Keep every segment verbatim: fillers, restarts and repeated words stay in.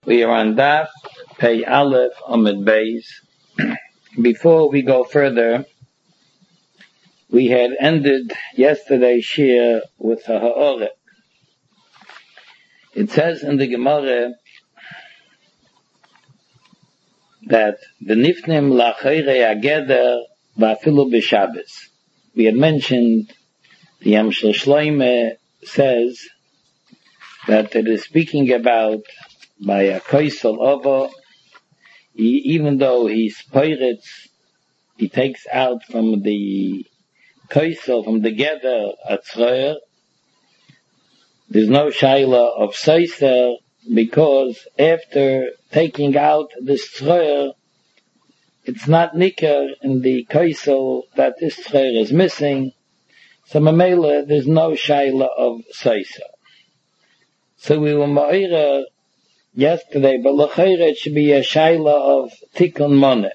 We are on Daf Pei Aleph Amud Beis. Before we go further, we had ended yesterday's shir with a ha'oreh. It says in the Gemara that the nifnim la'chayre ageder va'afilu b'Shabbos. We had mentioned the Yam Shel Shloime says that it is speaking about by a koisel over, even though he's pirates, he takes out from the koisel, from the gather, a tzroyer. There's no shaila of seiser, because after taking out this tzroyer, it's not nicker in the koisel that this tzroyer is missing. So mamela, there's no shaila of seiser. So we were ma'ira yesterday, but l'chayre it should be a shaila of tikkun moneh.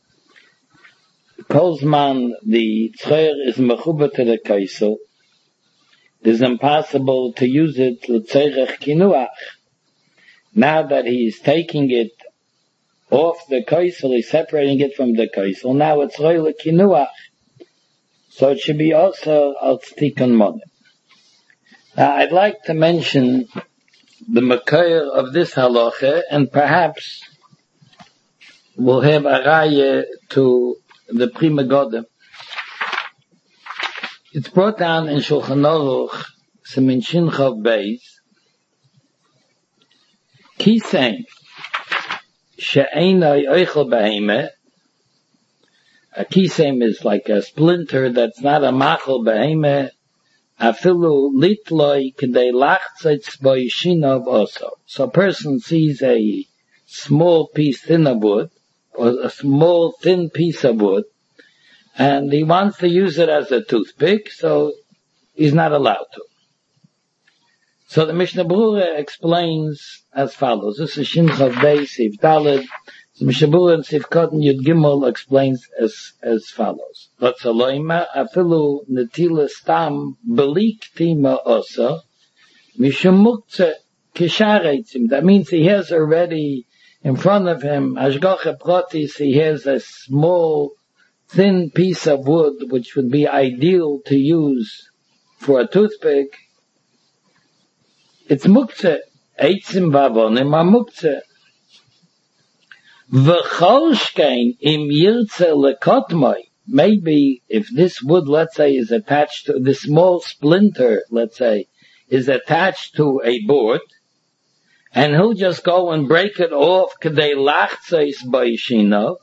Kolzman, the tzroyer is mechuba to the kaisel. It is impossible to use it l'tzerech kinuach. Now that he's taking it off the kaisel, he's separating it from the kaisel. Now it's roile kinuach. So it should be also al tikkun moneh. Now I'd like to mention the makayr of this halacha, and perhaps we'll have a raya to the Pri Megadim. It's brought down in Shulchan Aruch, Simin Shin Chav Beis, Kisem she'einai oichel behemeh. A kisem is like a splinter that's not a machel behemeh. Afilu litloi k'dei lachtzitz bo'yishinav also. So a person sees a small piece thin of wood, or a small thin piece of wood, and he wants to use it as a toothpick, so he's not allowed to. So the Mishnah Berurah explains as follows. This is Shin Chav Beis, Sif Daled. The Mishnah Berurah and Sif Kotten Yud Gimel explains as as follows. Ratzaloima afilu netila stam belik tima osa mishum muktzeh kisharetzim. That means he has already in front of him hashgacha pratis. He has a small thin piece of wood which would be ideal to use for a toothpick. It's muktzeh. Eitzim vavonim are muktzeh. V'cholshkein im yirtze lekotmoi. Maybe if this wood, let's say, is attached to, the small splinter, let's say, is attached to a board, and he'll just go and break it off k'dei lachzeis b'yishinov,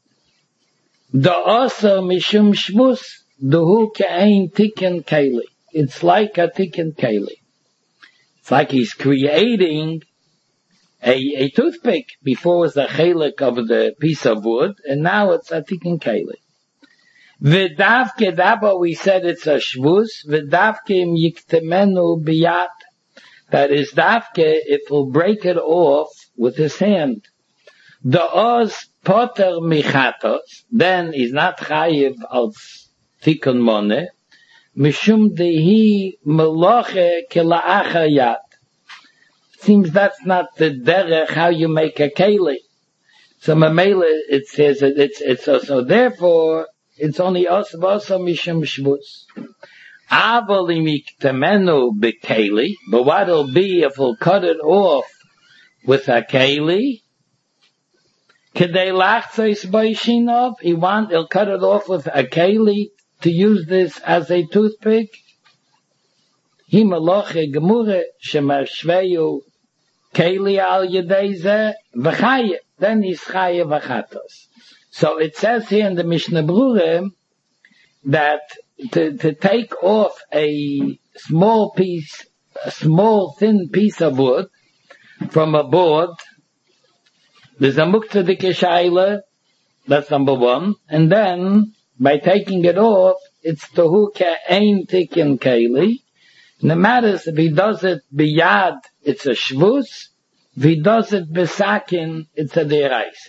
da'asa mishum shvus, duhu ke'ein tikkun keli. It's like a tikkun keli. It's like he's creating A, a toothpick. Before was the chelik of the piece of wood, and now it's a tikkun keli. V'davke daba, we said it's a shvus. V'davke im yiktemenu biyat. That is davke, it will break it off with his hand. Da'oz poter michatos, then he's not chayiv als tikkun moneh. Mishum dehi meloche kela'acha yat. Seems that's not the derech how you make a keli. So mamela it says that it's it's also therefore it's only us also mishum shvus. Avali miktemenu bekeli, but what it'll be if we'll cut it off with a keli? Kedei lachzeis b'yishinov, he want he'll cut it off with a keli to use this as a toothpick. Himaloche gemure shemashveyu keli al yedeize v'chaye. Then he's chaye v'chatos. So it says here in the Mishnah Berurah that to, to take off a small piece, a small thin piece of wood from a board, there's a muktzah shaila, that's number one, and then by taking it off, it's tohu ke'ein tikkun keli. No matter if he does it biyad, it's a shvus. If he does it besakin, it's a deraisa.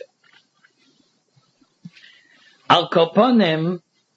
Al koponim,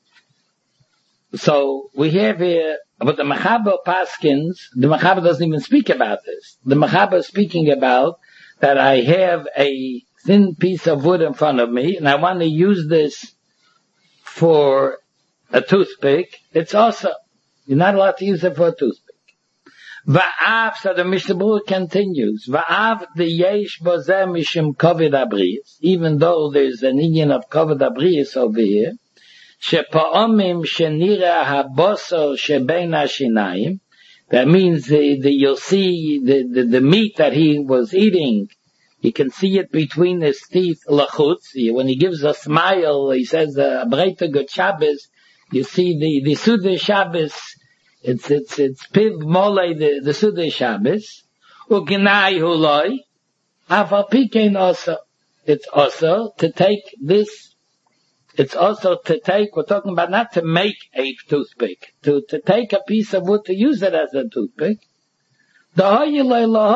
so we have here, but the Mechaber Paskins, the Mechaber doesn't even speak about this. The Mechaber is speaking about that I have a thin piece of wood in front of me and I want to use this for a toothpick, it's also, you're not allowed to use it for a toothpick. Va'av, so the Mishnah Berurah continues, Va'av the yesh bozeh mishim kovid abriyas, even though there's an union of kovid abriyas over here, shepa'omim shenira habosor shebein hashinayim, that means the, the, you'll see the, the, the meat that he was eating, you can see it between his teeth, lachutz. When he gives a smile, he says, uh, Breite Good Shabbos, you see the, the Sudei Shabbos, it's, it's, it's Piv Mole, the, the Sudei Shabbos, Ugnai Huloi, Afal Pikein also. It's also to take this, it's also to take, we're talking about not to make a toothpick, to, to take a piece of wood to use it as a toothpick. Uh, we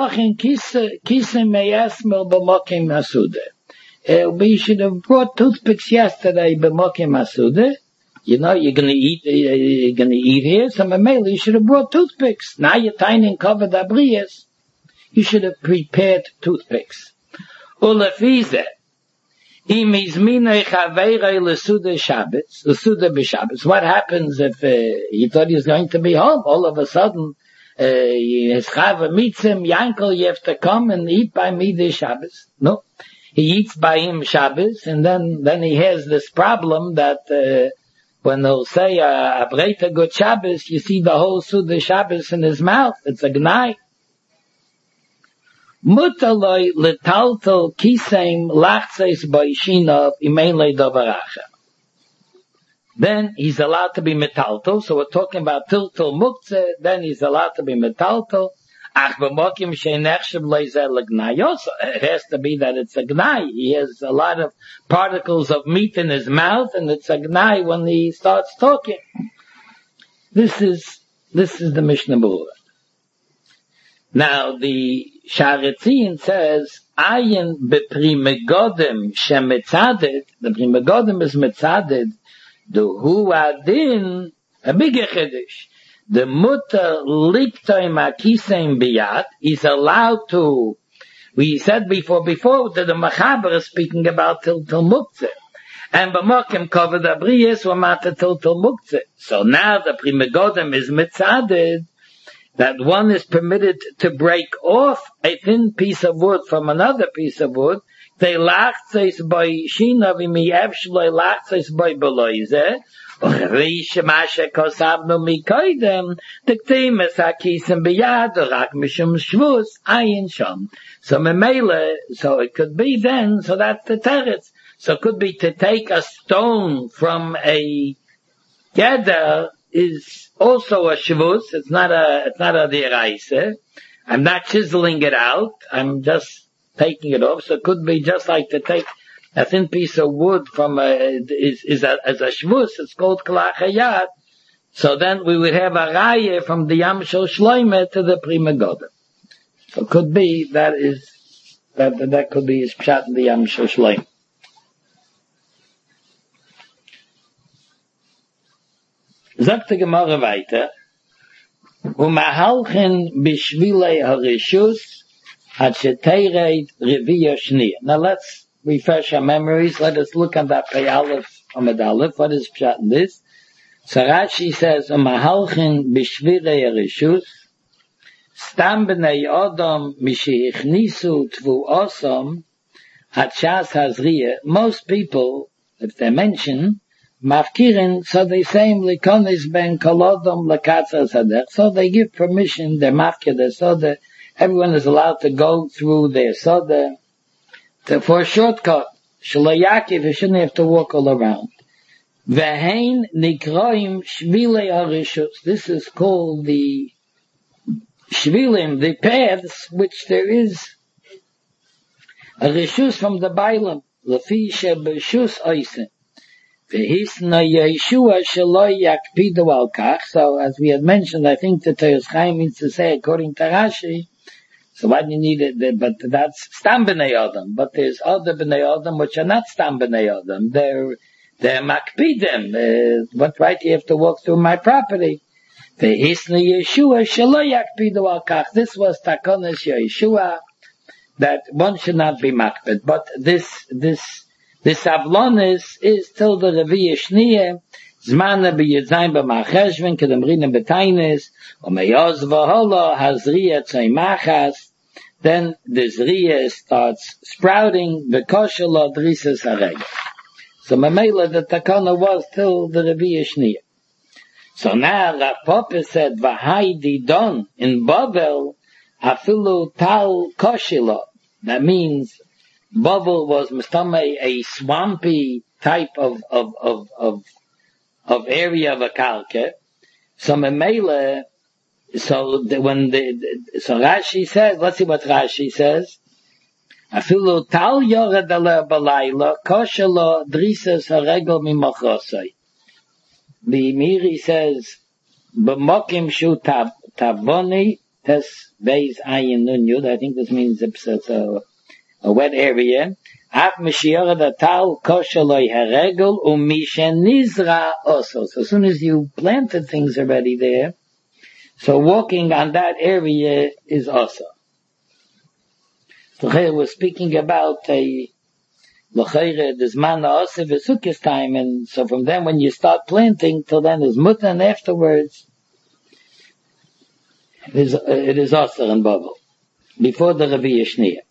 should have brought toothpicks yesterday, b'mokim hasude. You know, you're gonna eat, uh, you're gonna eat here, so maybe you should have brought toothpicks. Now you're tying in covered abriyas. You should have prepared toothpicks. Ulefize. Im izminei chaveirei l'sude Shabbos, l'sude b'Shabbos. What happens if, uh, he thought he was going to be home, all of a sudden, Uh, his chava meets him, Yankel, you have to come and eat by me this Shabbos. No. He eats by him Shabbos, and then, then he has this problem that, uh, when they'll say, a breite good Shabbos, you see the whole Suda Shabbos in his mouth. It's a gnai. Mutaloi letaltel kiseim lachzeis ba'ishinov imein dovaracha. Then he's allowed to be metalto. So we're talking about tiltal muktzeh. Then he's allowed to be metalto. Ach b'mokim she'nechshav le'zeh l'gnai. Also, it has to be that it's a gnai. He has a lot of particles of meat in his mouth, and it's a gnai when he starts talking. This is this is the Mishnah Berurah. Now the Sharetzin says, "Ayin b'pri megodim she'metzadet." The pri megodim is metzadet. The hu adin a big chiddush. The mutter liktoim akiseim biyad is allowed to. We said before, before that the Machaber is speaking about tiltal muktzeh, and b'mokim covered abriyas were matter tiltal muktzeh. So now the pri megodim is mitzaded that one is permitted to break off a thin piece of wood from another piece of wood. They lachzeis by shinav imi evshloi lachzeis by beloize. Rish mashe kosabnu mikoidem. Diktim es hakisim biyad rak mishum shvus ayin sham. So memele, so it could be then, so that's the teretz. So it could be to take a stone from a gather is also a shvus. It's not a, it's not a deraise. I'm not chiseling it out. I'm just taking it off. So it could be just like to take a thin piece of wood from a, is, is a, as a shvus. It's called klach hayad. So then we would have a raya from the Yam Shel Shloime to the Pri Megodim. So it could be that is, that, that could be his pshat in the Yam Shel Shloime. Sagt die Gemara weiter, u'mahalchen b'shvilei harishus at sheteireit reviya shniya. Now let's refresh our memories. Let us look at that Pei Aleph Amud Aleph. What is pshat in this? So Rashi says, u'mahalchen b'shvilei harishus stam b'nei odom mishichnisu tvu osam at shas hazriya. Most people, if they mention Mafkirin, so they say likonis ben kolodom lekatza sadech. So they give permission, they mafkir their soda. Everyone is allowed to go through their soda to, for a shortcut. Shalayakiv, you shouldn't have to walk all around. Vehein nikroim shvilei harishus. This is called the shvilim, the paths, which there is a rishus from the Bailam. Lefi shebeshus oisen. So as we had mentioned, I think the Teres Chaim means to say, according to Rashi, so why do you need it? But that's Stam B'nai Adam. But there's other B'nai Adam which are not Stam B'nai Adam. They're, they're Makpidim. Uh, what right do you have to walk through my property? This was Takonis Yeshua, that one should not be makbid. But this, this, this avlonis is till the Revi'ah Shniyah, Zmana b'yedzayin b'macheshven, kedemrina b'tainis, o meyoz v'hola, hazriya tzay then the zriya starts sprouting, v'koshala drisas haregel. So Mamela, the takana was till the Revi'ah Shniyah. So now Rav Papa said, V'hai don in Bavel, afilu tal koshila. That means Bavel was mustame a swampy type of of of of of area of a kalke. So Mamela, so the, when the so Rashi says, let's see what Rashi says. Afilu tal yored ala balayla koshila drisas haregel mimachosai. The Miri says, "B'mokim shu tab taboni tes beis ayin nun yud." I think this means it's a, a wet area. Af mishior the tal kosheloi haregel umishen nizra also. So as soon as you planted things already there, so walking on that area is also. So here we're speaking about a L'chayre, the Zman Ha'aseh v'Sukkos time, and so from then when you start planting till then is mutter, and afterwards it is uh, it is Aser and Bavel before the Revi'ah Shniyah.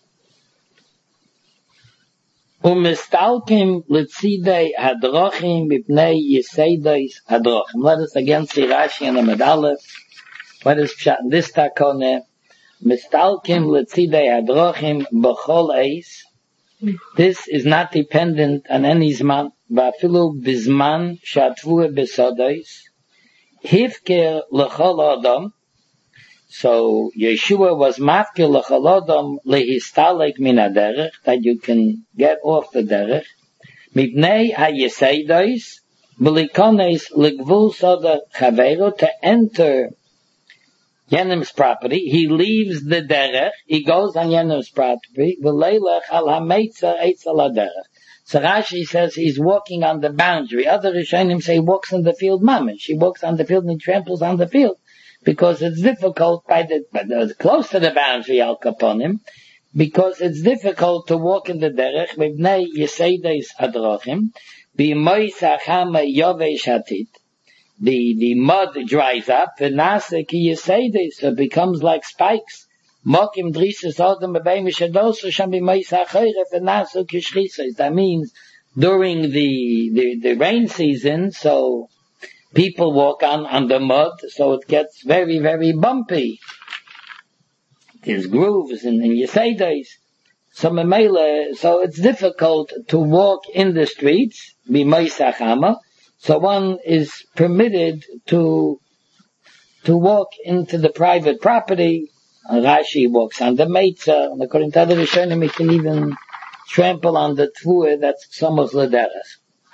Umistalkim l'tzidei hadrachim mipnei yiseidos hadrachim. Let us again see Rashi and Amud Aleph. What is pshat in this takone? Mistalkim l'tzidei hadrachim b'chol eis. This is not dependent on any zman. Va'afilu bizman shatvu besodos hifker l'chol adam. So Yeshua was mafker l'chol adam lehistalek min haderech, that you can get off the derech. Mipnei hayeseidos b'likones l'gvul soda chaveru, to enter Yenim's property. He leaves the derech, he goes on Yenim's property, v'leilech al hameitza eitz al haderech. So Rashi says he's walking on the boundary. Other Rishonim say he walks in the field mamish. He walks on the field and he tramples on the field, because it's difficult by the, by the close to the boundary al kaponim, because it's difficult to walk in the derech, v'bnei yiseides hadrachim, b'mois hachama yovesh hatit. The, the mud dries up, the nasa ki yiseides, so it becomes like spikes. Mokim drisas odem b'bei mishadosu sham b'mois hachayre, the nasa ki shchisos. That means during the, the, the rain season, so people walk on, on the mud, so it gets very, very bumpy. There's grooves in, in yiseides. So memele, so it's difficult to walk in the streets, b'mois hachama. So one is permitted to to walk into the private property. Rashi walks on the Meitza, and according to other Rishonim, he can even trample on the Tvua that's Somos Lederes.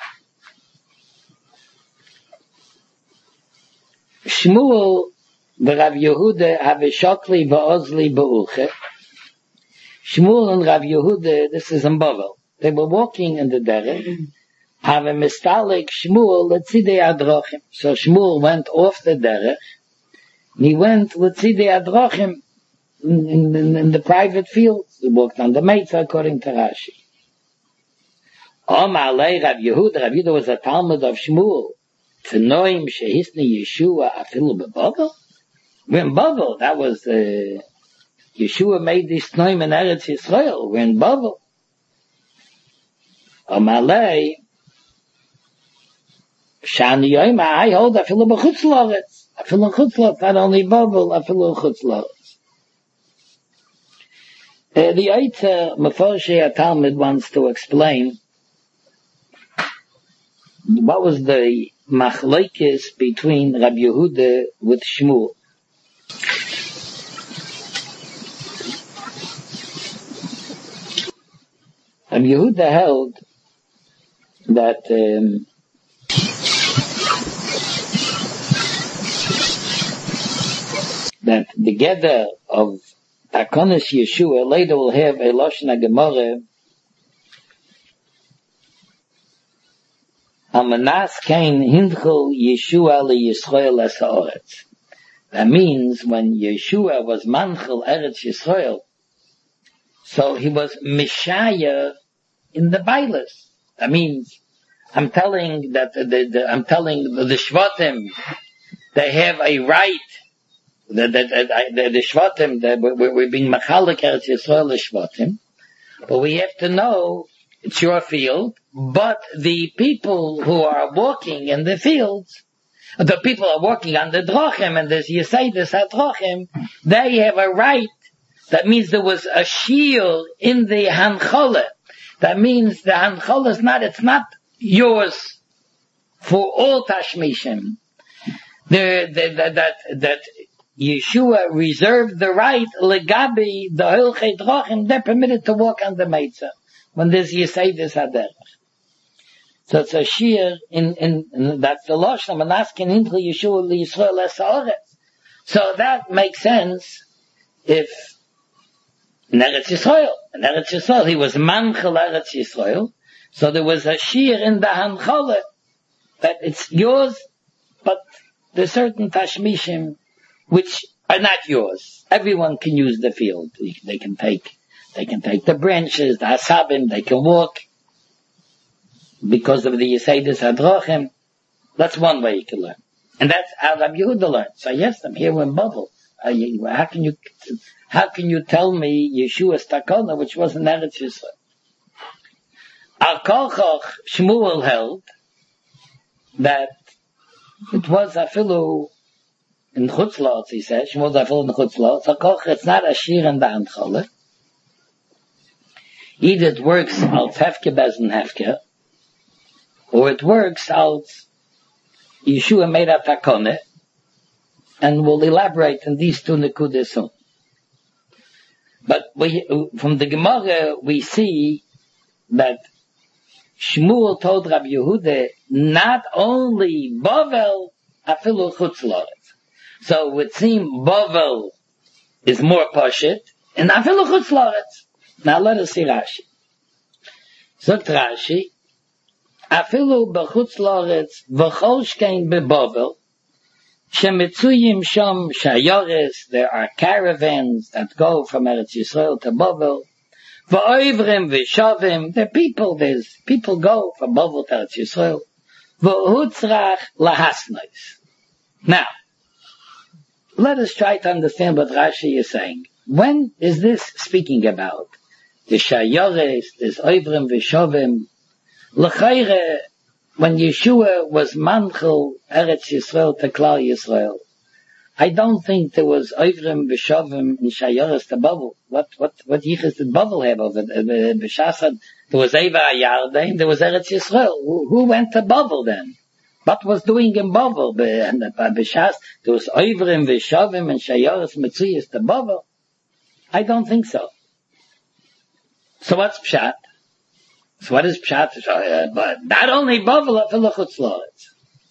Shmuel, the Rav Yehuda, have a shokli va'ozli ba'ulche. Shmuel and Rav Yehuda, this is in Bavel. They were walking in the derech. Have a mistalik Shmuel letzidei hadrachim. So Shmuel went off the derech, and he went letzidei hadrachim in, in, in the private fields. He walked on the Meitza according to Rashi. Omar lei Rav Yehuda. Rav Yehuda was a Talmud of Shmuel. Tanoim shehisni Yeshua afilu beBavel. We're in Bavel. That was uh, Yeshua made this tanoim in Eretz Yisrael. We're in Bavel. Omar lei. Shani yoyma, I hold afilu b'chutz la'aretz. Afilu chutz la'aretz, not only Bavel, afilu chutz la'aretz. Uh, the Eitzer Meforshei Talmud wants to explain what was the machlokes between Rabbi Yehuda with Shmuel. Rabbi Yehuda held that um, that the gather of Takonis Yeshua later will have a Lashon Gemara Amanas Kain Hindchel Yeshua li Yisrael es haaretz. That means when Yeshua was Manchel Eretz Yisrael, So he was Messiah in the Bailas. That means, I'm telling that, the, the, the, I'm telling the, the Shvatim, they have a right, the, the, the, the Shvatim, the, we're, we're being Machalik Eretz Yisrael Shvatim, but we have to know, it's your field, but the people who are walking in the fields, the people are walking on the Drachim, and as you say this Drachim, they have a right. That means there was a shield in the Hancholah. That means the Hancholah is not, it's not yours for all Tashmishim. The, the, the, that, that Yeshua reserved the right, Legabi, the Hilchei Drachim, they're permitted to walk on the Meitzah. When there's Yesaydes Haderech. So it's a shear in, in, in that's the Lashon, Manaskin Hintli Yeshua Yisrael Esaoretz. So that makes sense if in Eretz Yisrael, in Eretz Yisrael, he was Manchel Eretz Yisrael, so there was a shear in the Hancholah that it's yours, but there's certain Tashmishim which are not yours. Everyone can use the field. They can take, they can take the branches, the Asabim, they can walk. Because of the Yesaydes Hadrachim, that's one way you can learn. And that's how Rabbi Yehuda learned. So yes, I'm here in Babel. Uh, how can you, how can you tell me Yeshua's Takona, which was in Eretz Yisrael? Al Kolchach, Shmuel held that it was afilu in Chutzlotz, he said, Shmuel was afilu in Chutzlotz. Al Kolchach, it's not a shir in the Handcholah. Either it works al Hefke Bezen Hefke, or it works out, Yeshua made a takone, and we'll elaborate on these two nekudas soon. But we, from the Gemara, we see that Shmuel told Rabbi Yehuda, not only Bavel, afilu chutz la'aretz. So it would seem Bavel is more pashit, and afilu chutz la'aretz. Now let us see Rashi. So Rashi, afilu b'chutz la'aretz v'chol shkein beBavel shemitzuyim sham shayores. There are caravans that go from Eretz Yisrael to Bavel. V'oivrim v'shavim. There are people. There's people go from Bavel to Eretz Yisrael. V'hutzrach lahasnois. Now, let us try to understand what Rashi is saying. When is this speaking about? The shayores, there's oivrim v'shavim. L'chayre, when Yeshua was manchel Eretz Yisrael to Klal Yisrael, I don't think there was Oivrim v'Shavim in Shayoros to Bavel. What, what, what yichus did Bavel have over there? B'Shasad, there was Eva Yarden, there was Eretz Yisrael. Who, who went to Bavel then? What was doing in Bavel? And B'Shas, there was Oivrim v'Shavim and Shayoros Mitzuyas to Bavel. I don't think so. So what's Pshat? So what is Pshat? Uh, but not only Bavel, for L'chutz la'aretz.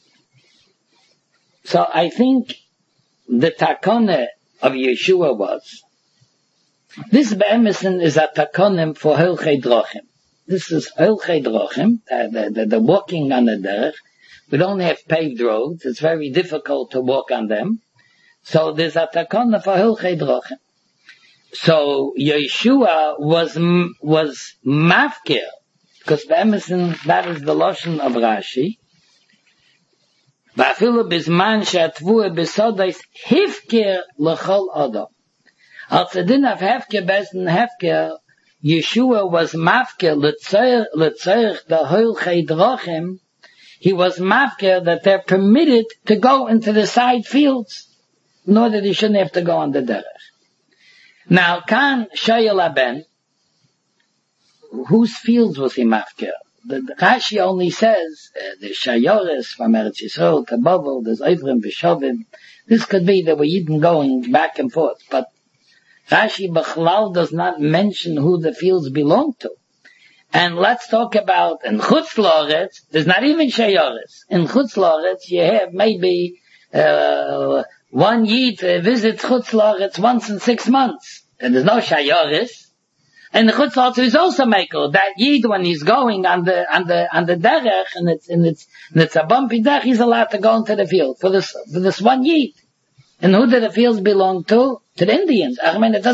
So I think the takone of Yeshua was, this be'emesin is a takonim for Hilchei Drachim. This is Hilchei Drachim, uh, the, the, the walking on the derech. We don't have paved roads. It's very difficult to walk on them. So there's a takone for Hilchei Drachim. So Yeshua was, was mafkir, because be'emesin, that is the Lashon of Rashi. V'afilu bizman she'atvua b'sodais hifker l'chol adam. Al tzedin of hefker bezin hefker, Yeshua was mafker l'tzerich the Hilchei Drachim. He was mafker that they're permitted to go into the side fields, nor that he shouldn't have to go on the derech. Now, kan shayel aben, whose fields was he mafker? The, the Rashi only says uh, the Shayores from Eretz Yisrael to Bavel, there's Oivrim v'Shavim. This could be that we're even going back and forth, but Rashi Bechlal does not mention who the fields belong to. And let's talk about in Chutz la'aretz, there's not even Shayores. In Chutz la'aretz, you have maybe uh, one Yid uh, visits Chutz la'aretz once in six months, and there's no Shayores. And the Chutz la'aretz is also makel. That Yid, when he's going on the, on the, on the derech, and it's, and it's, and it's a bumpy derech, he's allowed to go into the field for this, for this one Yid. And who do the fields belong to? To the Indians. I mean, it doesn't,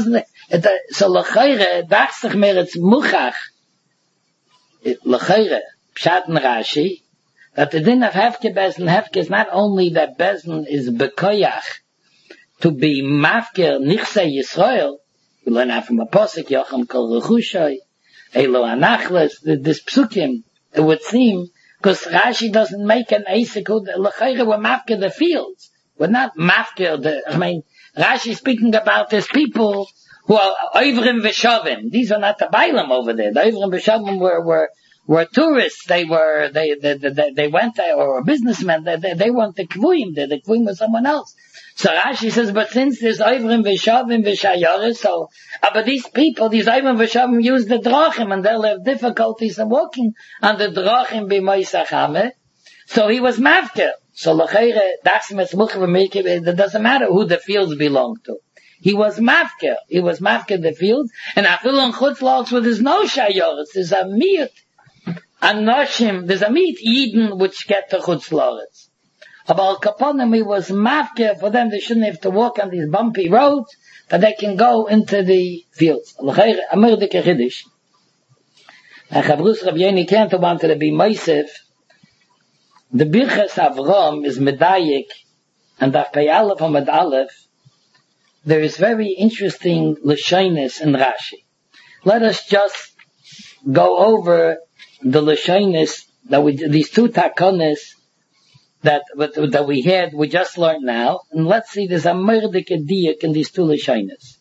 So l'chayre, dach sich mehr it's muchach. L'chayre, pshat and Rashi, that the din of hefke bezin, hefke is not only that bezin is bekoyach, to be mafker nichse Yisrael, we learn that from a posik, Yocham kol rechushay, elo anachles, this psukim, it would seem, because Rashi doesn't make an asik, l'chayre were mafker the fields. We're not mafker the, I mean, Rashi is speaking about these people who are Oivrim Veshavim. These are not the Bailam over there. The Oivrim Veshavim were, were, were tourists. They were, they, they, they, they went there, or businessmen. They, they, they weren't the Kvuim. The, the Kvuim was someone else. So Rashi says, but since there's Oivrim Veshavim Veshayaris, so, uh, but these people, these Oivrim Veshavim use the Drachim, and they'll have difficulties in walking on the Drachim b'Moisachame. So he was mafker. So l'chayre, it doesn't matter who the fields belong to. He was mafker. He was mafker the fields. And afil on chutzlaretz where there's no shayoretz, there's a miut, anoshim, there's a miut Eden which get to chutzlaretz. About Kaponim, he was mafker for them. They shouldn't have to walk on these bumpy roads, that they can go into the fields. L'chayre, amir de kechidish. And Chavrus Rav Yoni can't wanted to be Moisef. The Birchas Avram is medayik, and the Pei from Med Aleph, there is very interesting Lashonis in Rashi. Let us just go over the Lashonis that we, these two takonis that, that we had, we just learned now, and let's see, there's a murdik diak in these two Lashonis.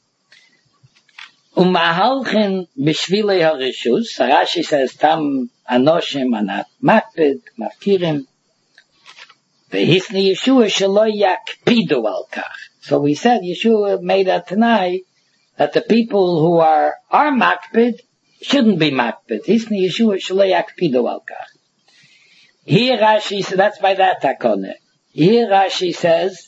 Umahalchen b'shvilei harishus, Rashi says, tam anoshim anat makpid, mafkirim, Vehisni Yeshua shelo yakpidu al kach. So we said Yeshua made a tanai that the people who are are makpid shouldn't be makpid. Hisni Yeshua shelo yakpidu al kach. Here Rashi says, that's by that takone. Here Rashi says,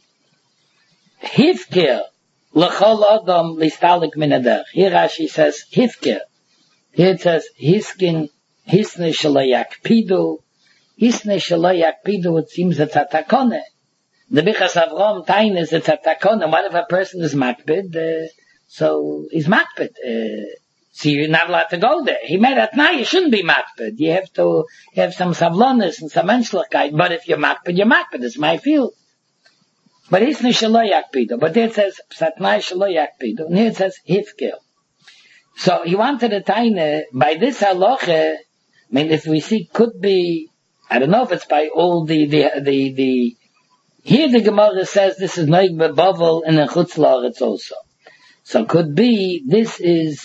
Hifkir l'chol adam listalik min haderech. Here Rashi says Hifkir. Here it says Hiskin Hisni shelo yakpidu. Hisne shelo yakpidu, it seems it's a takone. The Bichas Avram Tain is it's a takone. What if a person is makpid? Uh, so he's makpid. Uh, so you're not allowed to go there. He made at night, you shouldn't be makpid. You have to have some savlonis and some menschlichkeit. But if you're makpid, you're makpid. It's my field. But hisne shelo yakpidu. But there it says satnai shelo yakpidu. And here it says hifkir. So he wanted a taine by this halacha. I mean, if we see, could be. I don't know if it's by all the, the, the, the, here the Gemara says this is noig bebavel and in chutzlaretz also. So could be, this is,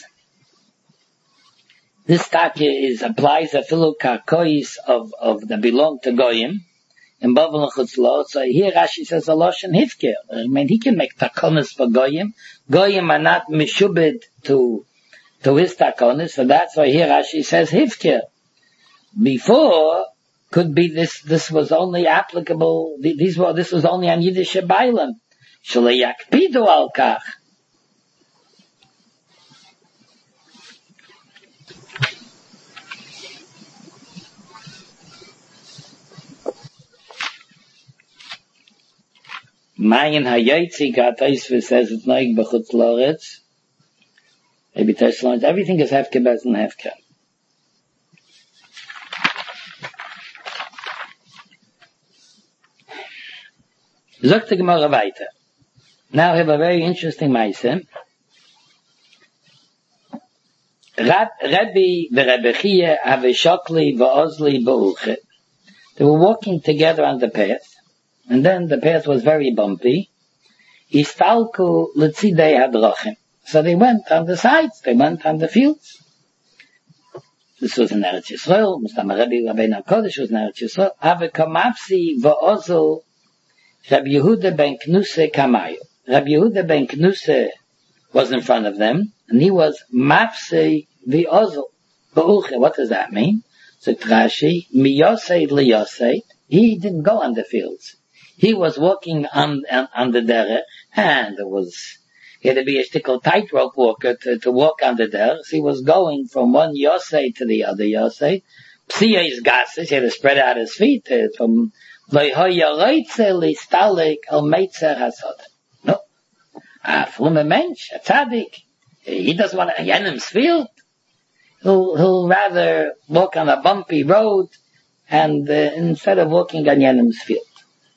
this take is, applies a filu karkois of, of, that belong to Goyim, in bavel and chutzlaretz. So here Rashi says a loshen hifker. I mean, he can make takonis for Goyim. Goyim are not mishubed to, to his takonis, so that's why here Rashi says hifker. Before, could be this, this was only applicable, these were, this was only on Yiddish Bailam. Shelo yakpidu al kach. Mayin hayotzi Gatosfos says it's noig b'chutz laretz. Maybe Tesla, everything is hefke bez and hefke. Zogt the Gemara weiter. Now we have a very interesting Maaseh. Rab, Rabbi v'Rebbe Chia haveshokli v'ozli b'ulchet. They were walking together on the path, and then the path was very bumpy. Istalku l'tzidei hadrachim. So they went on the sides, they went on the fields. This was in Eretz Yisrael, Mustam Rabbi Rabbeinu HaKodesh was in Eretz Yisrael. Avekamafsi v'ozl Rabbi Yehuda ben Knuse Kamayu. Rabbi Yehuda ben Knuse was in front of them, and he was Mafsei v'Ozel b'Ulche. What does that mean? So Rashi, Miyosei l'Yosei. He didn't go on the fields. He was walking on on, on the derech, and it was he had to be a stickle tightrope walker to, to walk on the derech. He was going from one Yosei to the other Yosei. Psiyos gases. He had to spread out his feet uh, from. No. A frume mensch, a tzaddik, He doesn't want to Yenem's field. He'll, he'll rather walk on a bumpy road and uh, instead of walking on Yenem's field.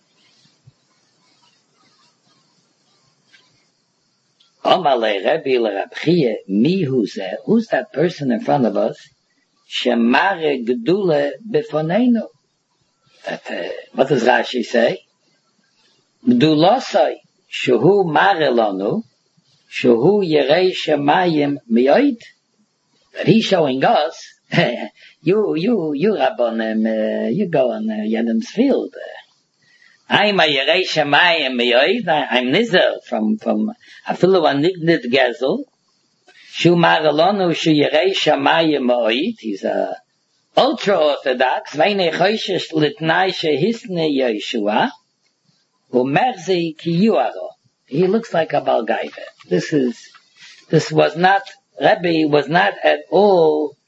Omale Rebbe l'Rabchie, mi who's who's that person in front of us? Shemare Gedule Befonenu. That, uh, what does Rashi say? Gdulosai, Shehu Mare Lanu, Shehu Yerei Shemayim Mioid. That he's showing us, you, you, you Rabbonim, uh, you go on uh, Yedem's field. Uh, I'm a Yerei Shemayim Mioid, I'm Nizel from, from Afilu Anignit Gezel. Shehu Mare Lanu, Shehu Yerei Shemayim Mioid. He's a ultra-orthodox, Veine Choishesh Litnai Shehisne Yeshua, Umerzi Ki Yuaro. He looks like a Balgaive. This is, this was not, Rebbe was not at all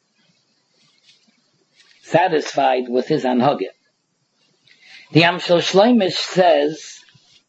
satisfied with his anhogah. The Amshel Shloimish says,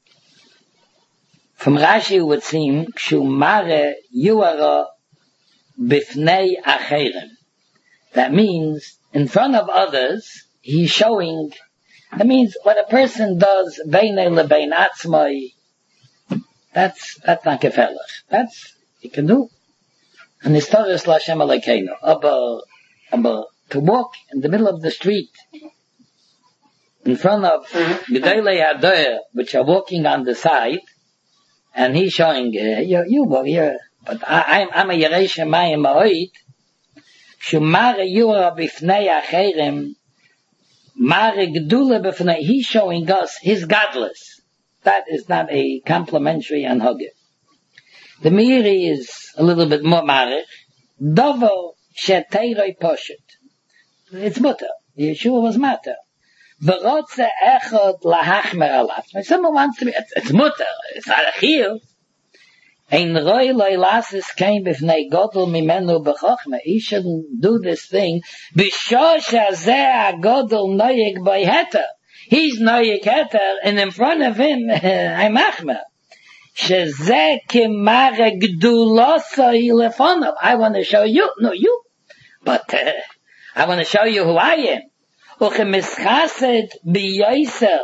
from Rashi it would seem, Kshumare Yuaro Bifnei Acherem. That means, in front of others, he's showing, that means what a person does, Beinei lebein atzmai, that's, that's not gefährlich. That's, he can do. And his Torah is Lashem Alekeinu. Aber, aber, to walk in the middle of the street, in front of Gedolei Hadoyer, which are walking on the side, and he's showing, uh, you, you, you're, but I, I'm, I'm a Yerei Shemayim Ma'oid, Shumare Yura Bifnei Acherem, Mare Gdule Bifnei, he's showing us his godless. That is not a complimentary anhogah. The Meiri is a little bit more marich. Dovo Sheteiroi Poshet. It's mutter. Yeshua was matter. V'rotze echad lahachmer alav. Someone wants to be, it's, it's mutter. It's not a chiyuv. Ein roi loy lasis kein b'fnei godel mimenu b'chochme. He shouldn't do this thing. B'shosh hazeh ha-godel noyeg by heter. He's noyeg heter, and in front of him, I'm achmer. Shezeh kimare gdulosoi lefonov. I want to show you, no you, but uh, I want to show you who I am. Uchemischaset b'yoiser.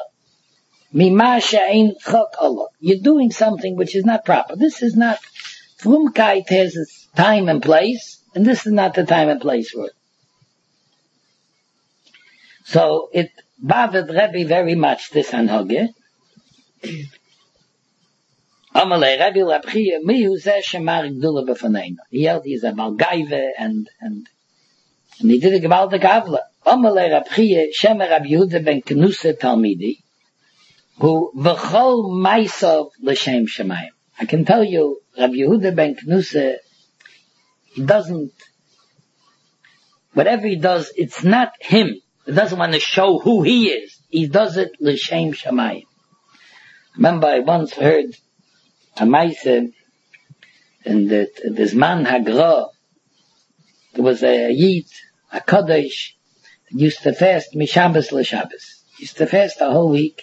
You're doing something which is not proper. This is not, Frumkeit has its time and place, and this is not the time and place for it. So it bothered Rebbe very much, this anhogah. Amalei Rebbe Rabchia, mi hu zeh shemar gdula b'faneinu. He held he's a Balgaive, and, and, and he did a gewaltig avla. Amalei Rabchia, shemer Rab Yehuda ben Knuse Talmidi, who v'chol maisov l'shem shemayim. I can tell you, Rabbi Yehuda ben Knuse, he doesn't, whatever he does, it's not him. He doesn't want to show who he is. He does it l'shem shemayim. Remember, I once heard a maise, and that this man Hagra, there was a yid, a kodesh, used to fast mishabbos l'shabbos. Used to fast the whole week.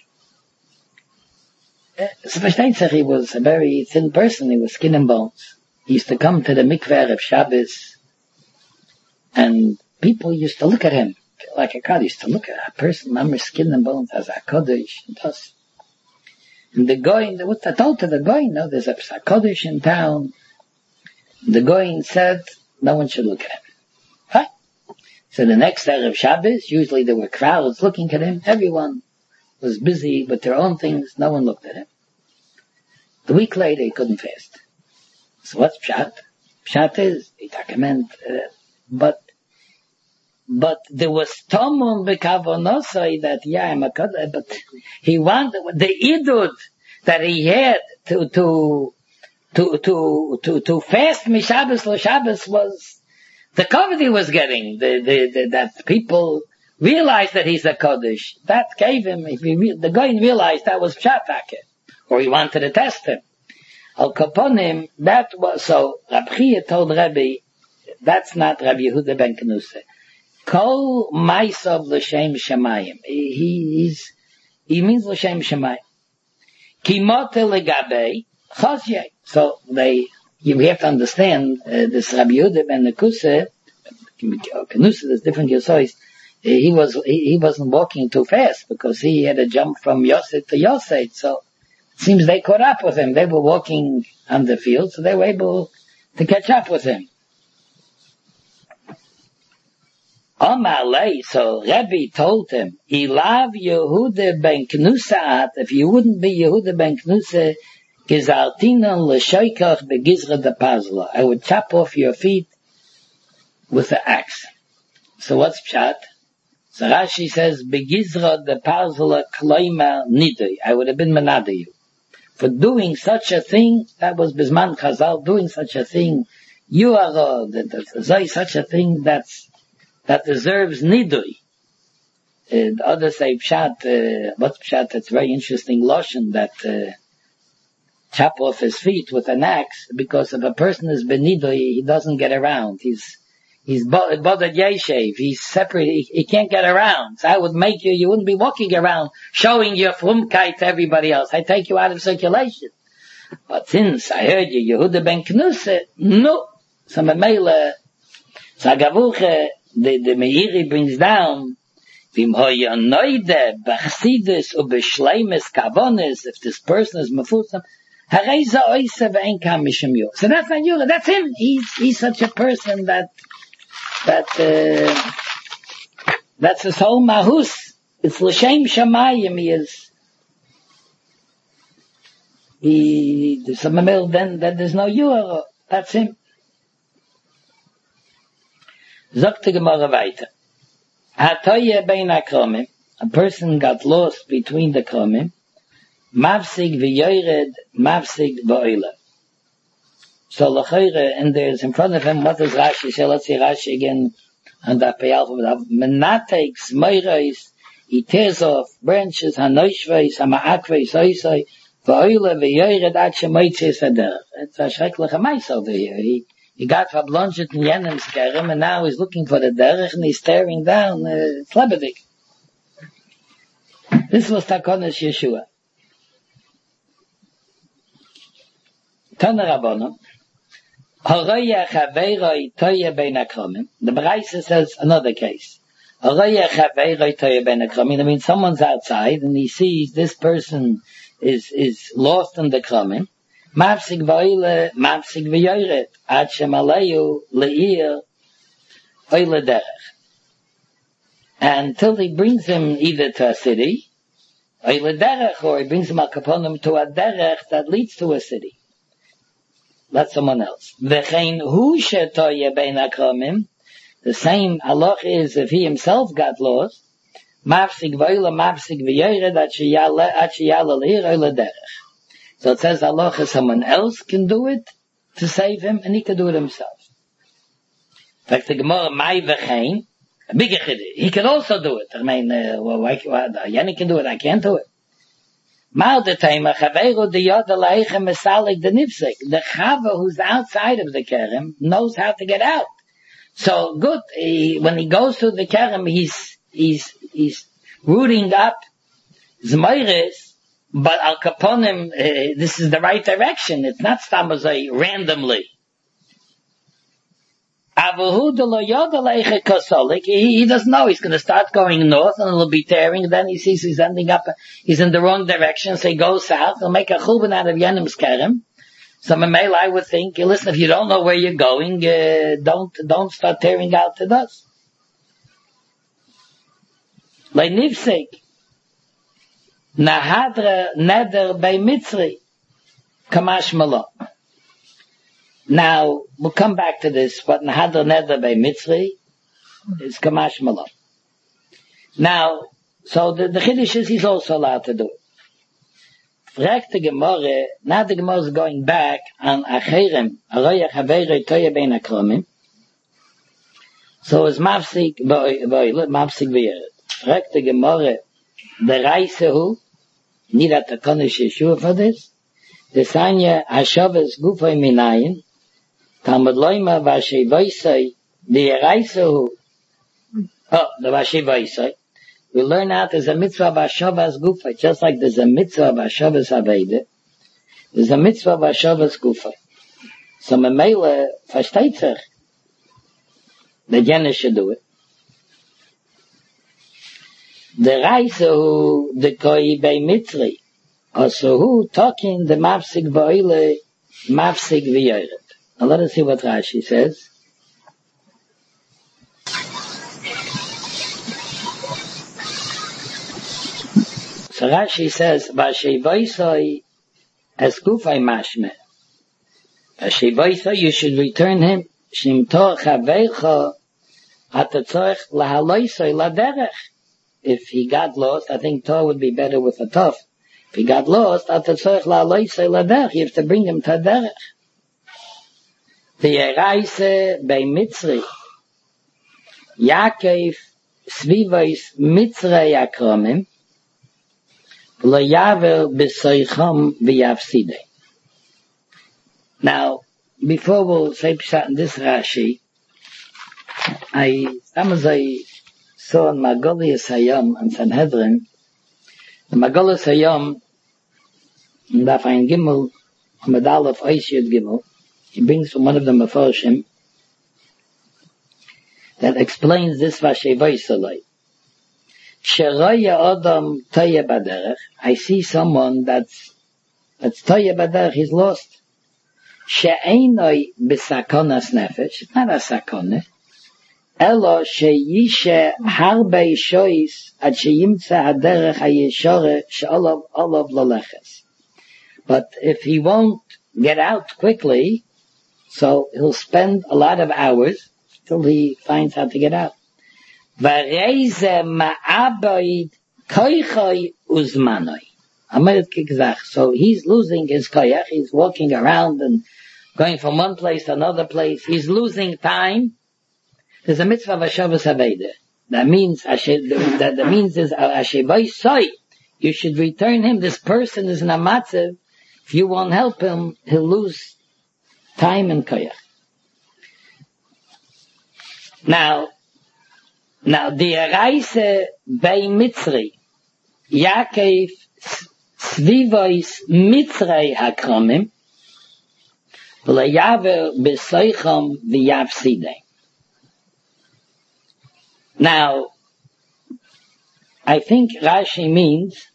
So he was a very thin person. He was skin and bones. He used to come to the mikveh of Shabbos, and people used to look at him like a god. Used to look at a person, remember, skin and bones, as a kodesh and us. And the goyin, what I told to the goyin, no, there's a kodesh in town. The goyin said no one should look at him. Right? So the next day of Shabbos, usually there were crowds looking at him. Everyone was busy with their own things. No one looked at him. The week later, he couldn't fast. So what's pshat? Pshat is, he document, uh, but, but there was tomum b'kavonosai that, yeah, I'm a kodesh, but he wanted, the idud that he had to, to, to, to, to, to fast mishabbos l'shabbos was, the cover he was getting, the, the, the, that people realized that he's a kodesh. That gave him, if he re- the guy realized that was pshatake, or he wanted to test him. Al kaponim, that was, so Rab Chia told Rebbe, that's not Rabbi Yehuda ben Knuse. Kol maisav l'shem shemayim. He, he's, he means l'shem shemayim. Kimote legabe chazye. So they, you have to understand, uh, this Rabbi Yehuda ben Nekusa, Kenusa, there's different Yesois, he was, he, he wasn't walking too fast because he had to jump from Yosef to Yosef, so it seems they caught up with him. They were walking on the field, so they were able to catch up with him. Amalei, so Rabbi told him, Ilav Yehuda ben Knusa, if you wouldn't be Yehuda ben Knusa, Gizartina l'shoikach begizra de pazla. I would chop off your feet with the axe. So what's pshat? So Rashi says, begizra de pazla kloima nidui. I would have been menada you. For doing such a thing, that was Bisman Chazal, doing such a thing, you are, uh, that, such a thing that's, that deserves nidui. Uh, the others say pshat, uh, what's pshat? That's very interesting lashon that, uh, chop off his feet with an axe, because if a person is benidui, he doesn't get around. He's, he's bothered yeshev. He's separate. He, he can't get around. So I would make you, you wouldn't be walking around showing your frumkeit to everybody else. I take you out of circulation. But since I heard you, Yehuda ben Knusa, no. So Mamela, so Agavuche, the, the Meiri brings down, Vim hoya noide, b'chsidis, u b'shleimes kavonis, if this person is mefusam, so that's not Yura, that's him. He's, he's such a person that, that, uh, that's his whole mahus. It's l'shem shamayim, he is, he, there's a mamil, then, then there's no Yura, that's him. Zokte Gemara weiter. Hatoye bein akromim, a person got lost between the kromim, Mavsig v'yored, mavsig v'oila. So l'chayre, and there's in front of him, what does Rashi say? Let's see Rashi again, on the Peyalfa. Menatex, moirais, he tears off branches, hanoishveis, hama'akveis, oisoi, v'oila v'yored, ad shemoitzes ader. It's a shreklich hamais over here. He, he got verblonget in Yenem's kerem, and now he's looking for the derech, and he's staring down, uh, Slebedik. This was Takonis Yeshua. Tana Rabbanon, Haraya Chaveiroi Toya Bein Akromim. The Baraisa says another case. Haraya Chaveiroi Toya Bein Akromim. I mean, someone's outside and he sees this person is is lost in the Kromim. Mavsig V'oile, Mavsig V'yoret, Ad Shemaleyu Le'ir Oile Derech. Until he brings him either to a city, Oile Derech, or he brings him al kaponim to a derech that leads to a city. That's someone else. V'chein hu shetoye bein akromim. The same halach is if he himself got lost. Mavsig v'oila, mavsig v'yored, at sheyala l'hir oila derech. So it says halach is someone else can do it to save him, and he can do it himself. In fact, the Gemara, mai v'chein, a bigger chiddush. He can also do it. I mean, uh, well, why, why, Yanni can do it, I can't do it. Mal the time, Chaveiro the Yod Aleichem Mesalik the Nifsik. The Chava who's outside of the Kerem knows how to get out. So good, he, when he goes to the Kerem, he's, he's, he's rooting up Zmoiris, but Al Kaponim, uh, this is the right direction. It's not Stamazai randomly. He, he doesn't know. He's going to start going north and it'll be tearing. Then he sees he's ending up, he's in the wrong direction. So he goes south. He'll make a churban out of Yenem's Kerem. So Mamela, I would think, listen, if you don't know where you're going, uh, don't, don't start tearing out to dust. Le'nivsek. Nahadra neder bei Mitzri. Kamash Malo. Now, we'll come back to this, but Nahadra Neder by Mitzri is Kamash Malon. Now, so the, the Chiddush is he's also allowed to do it. Fragt the Gemara, now the Gemara is going back on Acherem, Aroya Chaveiroi Toya Bein Akromim. So it's Mavsik V'oile, Mavsik V'yeret. Fragt the Gemara, the Reisehu, need a Takonish Yeshua for this? The Sanya Hashavas Gufay Minayin, Talmud Loima Vashivaisai, the Eraisahu, oh, the Vashivaisai. We learn out there's a mitzvah of Hashavas Gufay, just like there's a mitzvah of Hashavas Aveda. There's a mitzvah of Hashavas Gufay. So Memele versteht sich, the Jenne should do it. The Reise who the Koi bei Mitzri, also who talking the Mafsik Boile, Mafsik V'yoret. Now let us see what Rashi says. So Rashi says, Vashevoisoi Eskufai Mashme. Vashevoisoi, you should return him, Shimtor Chavecha, Atatzorch Lahaloisoi Laderech. If he got lost, I think Tor would be better with a Tov. If he got lost, Atatzorch Lahaloisoi Laderech, you have to bring him to Derech. The Reise bei Mitzri, Yaakov Svivois Mitzrei Akromim, Lo Yaver B'Soichom V'Yavsidei. Now, before we'll say Pshat in this Rashi, I, as I saw in Magolias Hayom and Sanhedrin, the Magolias Hayom, in Daf Ein Gimel, Medal of Ois Yud Gimel, he brings from one of the Meforshim that explains this Vashevoisoloi. Sheroya Adam Toye Baderech. I see someone that's that's Toye Baderech, he's lost. She'einoi b'sakonas nefesh. It's not a sakone. Elo she'yishe harbe shois ad she'yimtza haderech ha'yeshore she'olav olav laleches. But if he won't get out quickly, so he'll spend a lot of hours till he finds how to get out. Vareize ma'aboid koichoi uzmanoi. Amerit kikzach. So he's losing his koyach. He's walking around and going from one place to another place. He's losing time. There's a mitzvah of Hashavas Haveda. That means, that the means is Ashevai Soy. You should return him. This person is in a matzav. If you won't help him, he'll lose time and koyach. Now, now the Reise bei Mitzri, Yaakov Svivois Mitzrei Hakromim, V'leyaver B'Soichom V'Yavsidei. Now, I think Rashi means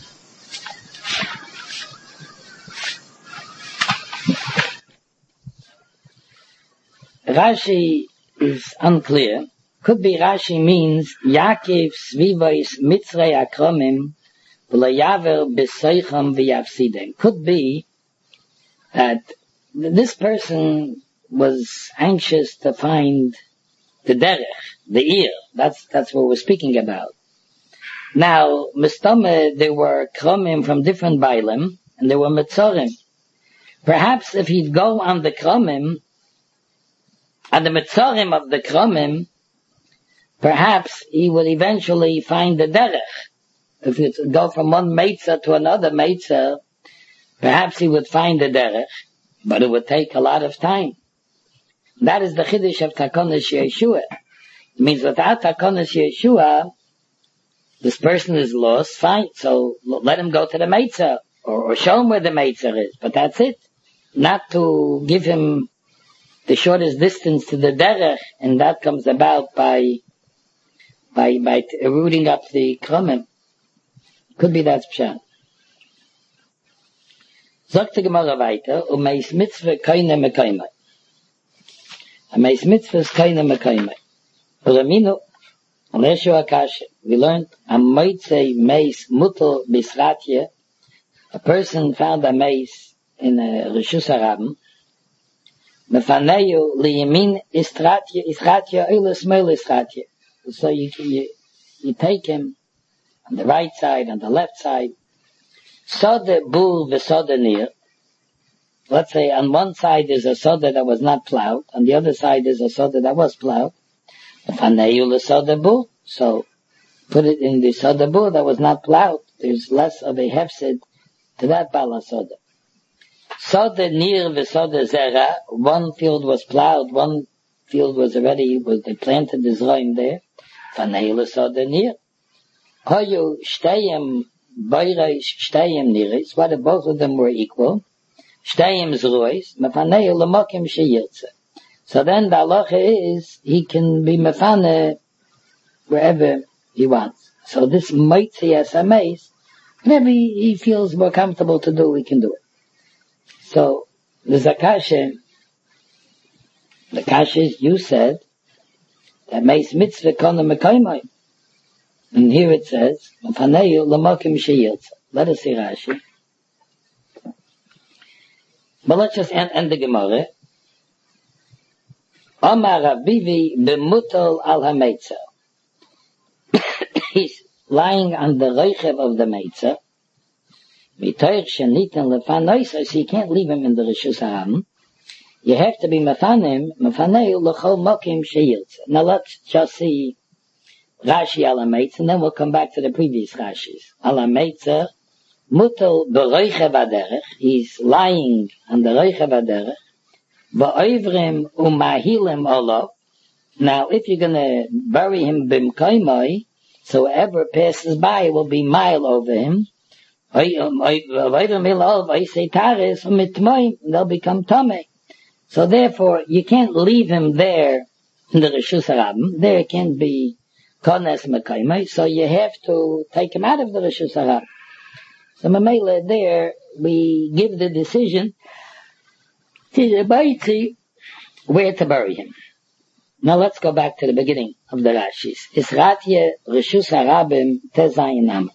Rashi is unclear. Could be Rashi means Yaakov Svivois Mitzrei Akromim V'leyaver B'Soichom V'Yavsidei. Could be that this person was anxious to find the derech, the ear. That's that's what we're speaking about. Now, Mistome, there were kromim from different bailim, and there were mitzorim. Perhaps if he'd go on the kromim, on the mitzorim of the kromim, perhaps he would eventually find the derech. If he'd go from one meitzer to another meitzer, perhaps he would find the derech, but it would take a lot of time. That is the chiddush of Takonos Yeshua. It means without Takonos Yeshua, this person is lost, fine, so let him go to the Meitzer, or, or show him where the Meitzer is, but that's it. Not to give him the shortest distance to the Derech, and that comes about by, by, by rooting up the Kromim. Could be that's Pshat. Sagt die Gemara weiter, um meis mitzvah keine mekoimai. A meis mitzvah is keine mekoimai. Uramino, Reshu Akash, we learned, a moitze meis mutter bisratje, a person found a meis in a Rishus Harabim, mefaneyu liyamin istratje, istratje, oiles meil istratje. So you, you, you take him on the right side, on the left side, Sode bul v'sode nir. Let's say on one side is a soda that was not plowed, on the other side is a soda that was plowed. So put it in the soda bul that was not plowed. There's less of a hefsid to that bala soda. Sode nir v'sode zera. One field was plowed, one field was already, was they planted the zroim there. Fanei l'sode nir. Hoyu shteyem Bayreish Shtayim Niris, whether both of them were equal. shteyim zrois, mefanei lemokim sheyirtze. So then the halacha is, he can be mefane wherever he wants. So this moitzi esameis, whenever he, he feels more comfortable to do, he can do it. So, the zakasha, the kasha is, you said, that meis mitzvah kona mekoimai. And here it says, mefanei lemokim sheyirtze. Let us see Rashi. But let's just end, end the Gemara. Omar Avivi b'mutal al hameitzer. He's lying on the reichev of the meitzer. Mitoich sheniten lefanoi, so he can't leave him in the reshus haram. You have to be mefanim, mefanei l'chol mokim sheyirtze. Now let's just see Rashi al hameitzer, and then we'll come back to the previous Rashis. Al hameitzer, mutal b'reichev aderech. He's lying on the reichev aderech. Va'oivrim umahilim olav. Now, if you're gonna bury him b'mkoimoi, so whoever passes by will be mile over him. They'll become tame. So therefore, you can't leave him there in the Reshus Harabim. There can't be kones mkoimoi, so you have to take him out of the Reshus Harabim. So Mamela, there we give the decision to the Baiti where to bury him. Now let's go back to the beginning of the Rashis. Isratye Reshus Harabim Tezayin Am.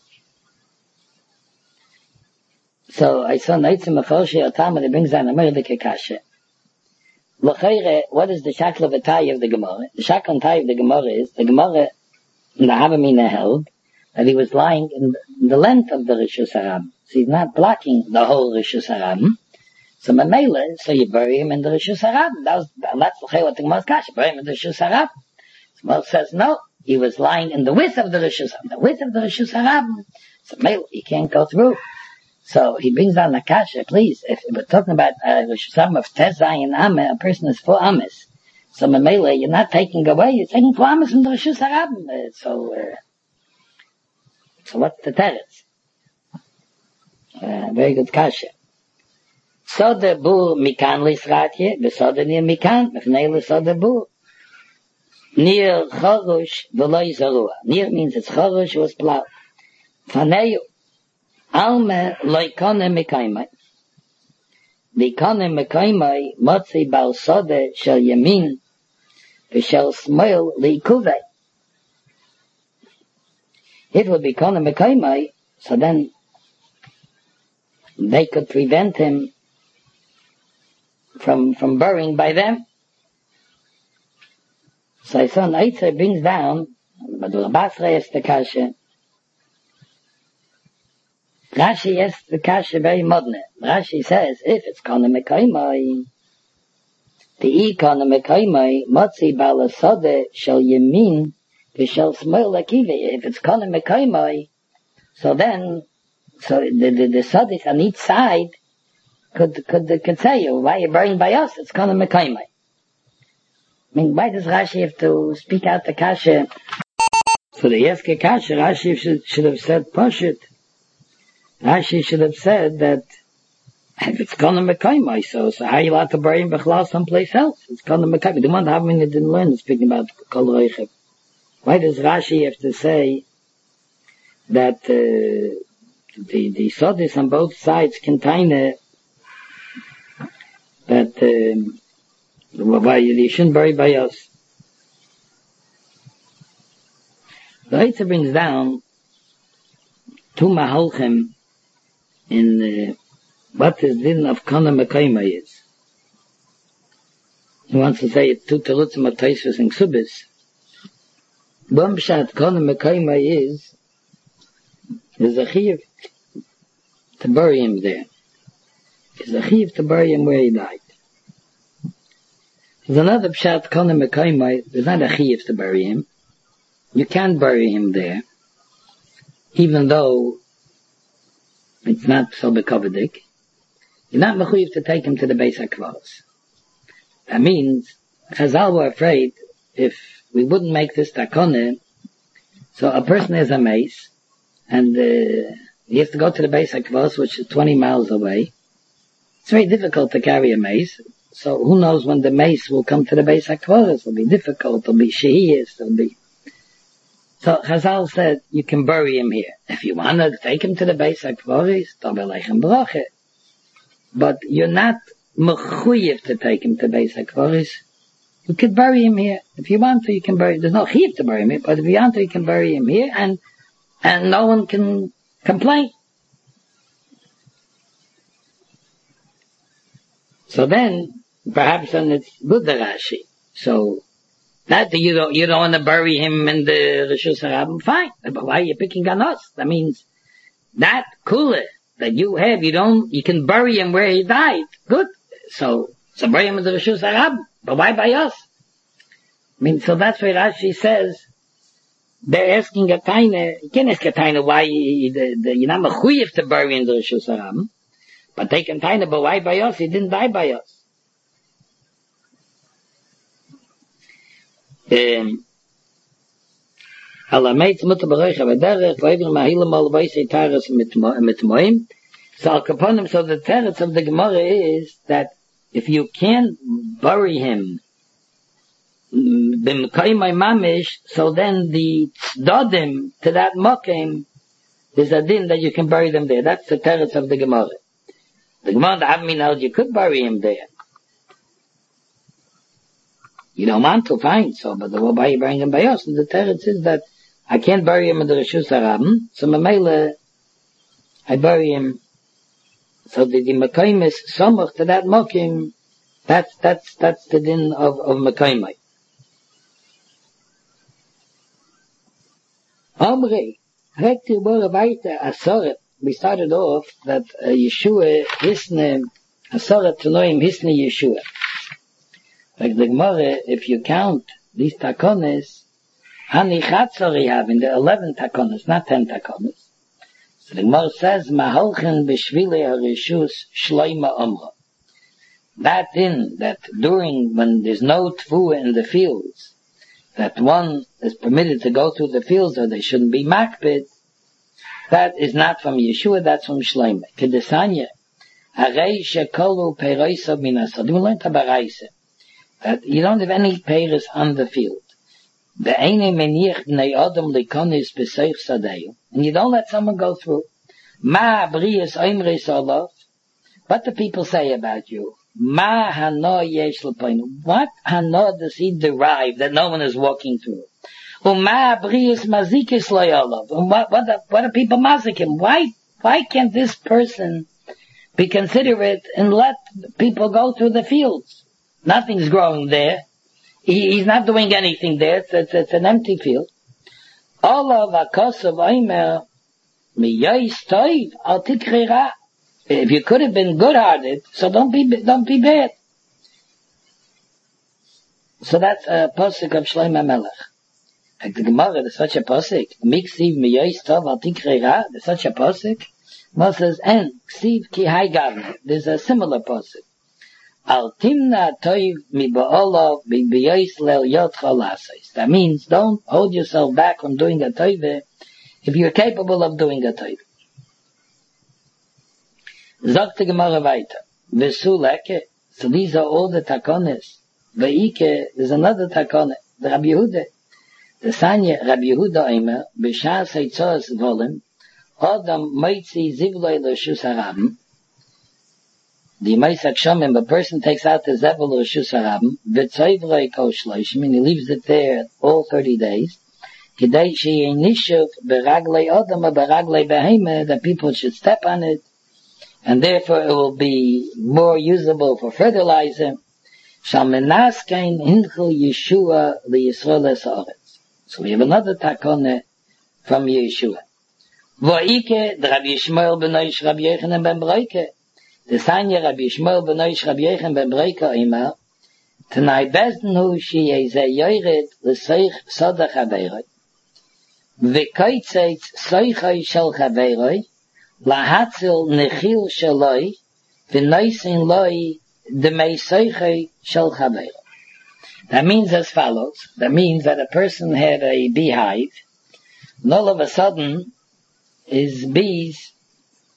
So I saw Neitzim Meforshi Otam, and it brings down a Merdeke Kashe. L'chayre, what is the shakla v'tai of the Gemara? The shakla v'tai of the Gemara is, the Gemara in the Havamina held that he was lying in the length of the Reshus Harabim. So he's not blocking the whole Reshus Harabim. So Mamela, so you bury him in the Reshus Harabim. That was, that's what the Gemara's kasha, bury him in the Reshus Harabim. So Gemara says, no, he was lying in the width of the Reshus Harabim. The width of the Reshus Harabim. So Mamela, he can't go through. So he brings down the kasha, please, if we're talking about uh, Reshus Harabim of Tezai and Ameh, a person is full Amis. So Mamela, you're not taking away, you're taking full Amis from the Reshus Harabim. Uh, so, uh, so what's the teretz? Uh, very good kasha. Soda bur mikan lisratye, besoda nir mikan, mefnei soda bur. Nir chorush v'loi zarua. Nir means it's chorush, it was plowed. Faneyu, alme loikone mekaimai. Likone mekaimai, motzi bal soda shel yamin, v'shel smoil likuvei. If it would be kone mekaimai, so then they could prevent him from from burying by them. So I saw Eitzer brings down, but the Basra is the kasha. Rashi is the kasha very modern. Rashi says, if it's kona mekaimai, the e kona mekaimai, motzi balasode shel yemin, v'shel smoil akive. If it's kona mekaimai, so then, so the, the, the sodis on each side could, could, could say you, why you're burying by us? It's kona mekaimai. I mean, why does Rashi have to speak out the kasha? So the Yeske kasha, Rashi should, should have said Pashut. Rashi should have said that if it's kona mekaimai, so, so how are you allowed to bury him b'chlal someplace else? It's kona mekaimai. The one that Havamina didn't learn is speaking about kol reichev. Why does Rashi have to say that uh, the the sodis on both sides contain a, that um, why you shouldn't bury by us? The Eitzer brings down two mahalchim in uh, what the din of kona mekaimai is. He wants to say two terutzim of Tosfos and Ksubis. One pshat kona mekaimai is is a chiyuv to bury him there. Is a chiyuv to bury him where he died. There's another pshat kona mekaimai. There's not a chiyuv to bury him. You can't bury him there, even though it's not so bekovedik. You're not mechuyev to take him to the Beis HaKvaros. That means Chazal were afraid if we wouldn't make this takone, so a person has a mace, and uh, he has to go to the Beis HaKvaros, which is twenty miles away. very difficult to carry a mace. So who knows when the mace will come to the Beis HaKvaros? It'll be difficult. It'll be shehiyas. It'll be. So Chazal said you can bury him here. If you want to take him to the Beis HaKvaros, Tobe Leichem Bracha. But you're not mechuyev to take him to Beis HaKvaros. You could bury him here. If you want to, you can bury him. There's no chiyuv to bury him here, but if you want to, you can bury him here, and and no one can complain. So then, perhaps then it's good the Rashi. So, that you don't, you don't want to bury him in the Rishus HaRabim, fine. But why are you picking on us? That means, that kula that you have, you don't, you can bury him where he died. Good. So, so bury him in the Rishus HaRabim. But why by us? I mean, so that's why Rashi says, they're asking a taina, you can't ask a taina why you, the, the, you're not mechuyev to bury in the Rishus HaRabim. But they can taina, but why by us? He didn't die by us. Um, so Al Kaponim, so the teretz of the Gemara is that if you can't bury him b'mekayimai mamish, so then the tzdadim to that mokim is a din that you can bury them there. That's the teretz of the Gemara. The Gemara the Avmin held you could bury him there. You don't want to, fine. So, but the why you burying him by us? And the teretz is that I can't bury him in the Rishus HaRabim, so Mamela, I bury him. So the, the Mekayim is samach to that mokim. That's, that's, that's the din of, of Mekayimai. Amri, rekti bora weiter, asoret. We started off that uh, Yeshua, hisne, asoret to know him, hisne Yeshua. Like the Gemara, if you count these takones, hani chatzori have in the eleven takones, not ten takones. So the Gemara says, maholchen b'shvile harishus shloima omra. That in, that during, when there's no tfuah in the fields, that one is permitted to go through the fields or they shouldn't be makbid, that is not from Yeshua, that's from Shloima. Kedesanya, harei shekolu peiroisa min asad. We learned about Raisa, that you don't have any peiros on the field. Ve'ene meniach bnei adam likonis b'seich sadeyu. And you don't let someone go through. Ma brias oimres olav. What do people say about you? Ma hano yesh l'poinu. What hano does he derive that no one is walking through? Uma brias mazikis loyolav. What, what, what are people mazikim? Why, why can't this person be considerate and let people go through the fields? Nothing's growing there. He, he's not doing anything there. It's, it's, it's an empty field. Olav akosov aimer miyais toiv al tikrira. If you could have been good-hearted, so don't be, don't be bad. So that's a posuk of Shlomo Melech. Like the Gemara, there's such a posuk. Miksiv miyais tov al tikrira. There's such a posuk. Moses says, and ksiv ki hai gavne. There's a similar posuk. Al timna toiv mi ba'olov mi biyais lel yot chalasis. That means don't hold yourself back from doing a toive if you're capable of doing a toive. Sagt die Gemara weiter. Vesu leke. So these are all the takones. Veike, there's another takone. The Rabbi Yehuda. The Sanya Rabbi Yehuda Eimer, B'shas Heitzos Volem, Adam Meitzi Zivloi L'Rishus HaRabim. The Meisak Shomim, a person takes out the Zevul L'Rishus HaRabim, V'tzoivroi Kol Shloishim, and he leaves it there all thirty days. Kidei Sheyei Nishuv B'raglei Adam or B'raglei Behemah, that people should step on it, and therefore it will be more usable for fertilizer. Shal menaskein hinchel Yeshua liyisrael esaretz. So we have another takone from Yeshua. V'ike, the Rabbi Yishmael b'noish Rabbi Yochanan ben Breike. The Sanya Rabbi Yishmael b'noish Rabbi Yochanan ben Breike oimer, T'nai bezdin hu sheyezeh yoyred l'seich soda chaveiroi. V'koitzeitz soichoi shel chaveiroi, lahatzil nechil shaloi, v'noisin loi demei soichoi shel chaveiroi. That means as follows. That means that a person had a beehive, and all of a sudden, his bees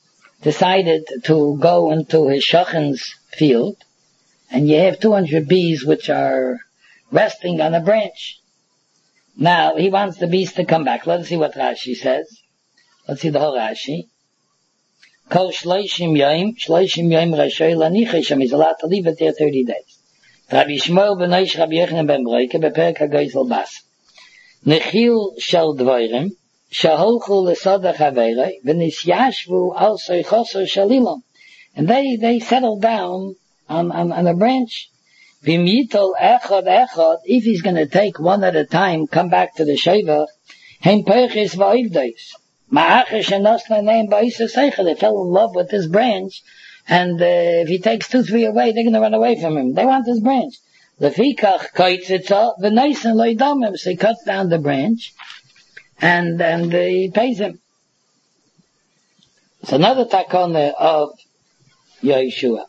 decided to go into his shochen's field, and you have two hundred bees which are resting on a branch. Now, he wants the bees to come back. Let's see what Rashi says. Let's see the whole Rashi. Kol shloishim yoim, shloishim yoim rashoy lanicheshem. He's allowed to leave it there thirty days. Rabbi Shmuel ben Eish Rabbi Yochanan ben Broike beperek haGozel Bas. Nechil shel dvorim, shaholchu lesodach haveirei, v'nisyashvu al soichoso shalilom. And they, they settled down on, on, on a branch. V'myitol echad echad, if he's going to take one at a time, come back to the Sheva, heim perchis v'oivdeis. Ma'achesh enosna neim ba'isa seicha. They fell in love with this branch, and uh, if he takes two, three away, they're going to run away from him. They want this branch. Lefikach koitzitza v'neisen loidamim. So he cuts down the branch, and and uh, he pays him. It's another takona of Yeshua.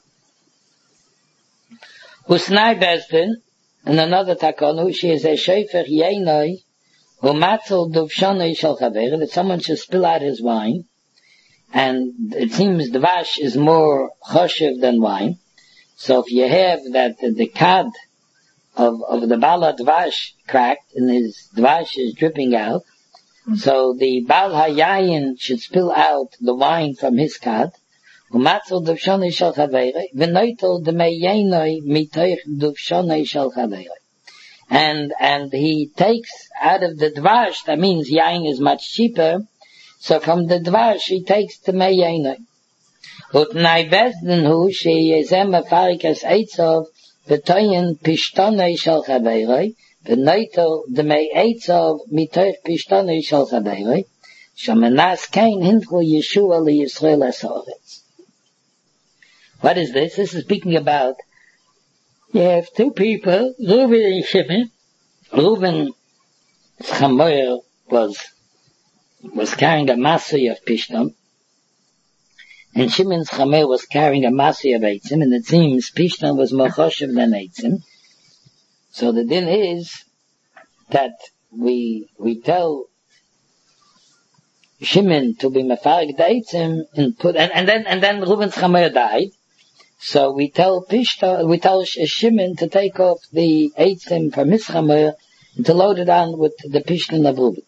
Usnai Bezdin, and another takonu, she is a shefer yenoi, who matzel duvshanoi shel chaver, that someone should spill out his wine, and it seems dvash is more choshev than wine. So if you have that the, the kad of, of the bala dvash cracked, and his dvash is dripping out, mm-hmm. So the bal hayayin should spill out the wine from his kad, Umatzel duvshanoi shel chaver, v'noitel d'meyenoi mitoich duvshanoi shel chaver. And, and he takes out of the dvash, that means yain is much cheaper, so from the dvash he takes the meyenoi. Utnai bezdin hu, she yezem afarikas eitzov, v'toyin pishtonoi shel chaver, v'noitel d'mei eitzov mitoich pishtonoi shel chaver, shamenas kain hintru Yeshua li Yisrael esoretz. What is this? This is speaking about, you have two people, Reuven and Shimon. Reuven's chamoyer was, was carrying a masui of Pishton, and Shimon's chamoyer was carrying a masui of Eitzim, and it seems Pishton was more choshev than Eitzim. So the din is that we, we tell Shimon to be mefarik the Eitzim, and put, and, and then, and then Reuven's chamoyer died. So we tell Pishta, we tell Shimon to take off the eitzim from his chamer and to load it on with the Pishtan of Reuben.